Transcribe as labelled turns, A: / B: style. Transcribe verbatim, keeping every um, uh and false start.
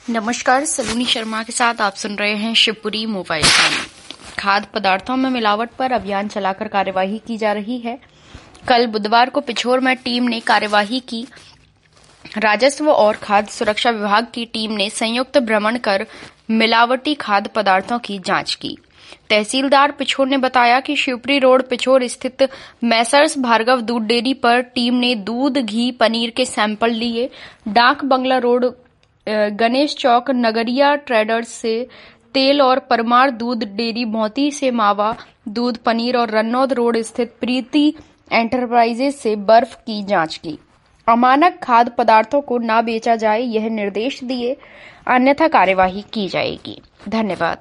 A: नमस्कार, सलोनी शर्मा के साथ आप सुन रहे हैं शिवपुरी मोबाइल चैनल। खाद्य पदार्थों में मिलावट पर अभियान चलाकर कार्यवाही की जा रही है। कल बुधवार को पिछोर में टीम ने कार्यवाही की। राजस्व और खाद्य सुरक्षा विभाग की टीम ने संयुक्त भ्रमण कर मिलावटी खाद्य पदार्थों की जांच की। तहसीलदार पिछोर ने बताया कि शिवपुरी रोड पिछोर स्थित मैसर्स भार्गव दूध डेयरी पर टीम ने दूध, घी, पनीर के सैंपल लिए। डाक बंगला रोड गणेश चौक नगरिया ट्रेडर्स से तेल और परमार दूध डेयरी भौती से मावा दूध, पनीर और रन्नौद रोड स्थित प्रीति एंटरप्राइजेज से बर्फ की जांच की। अमानक खाद्य पदार्थों को न बेचा जाए, यह निर्देश दिए, अन्यथा कार्यवाही की जाएगी। धन्यवाद।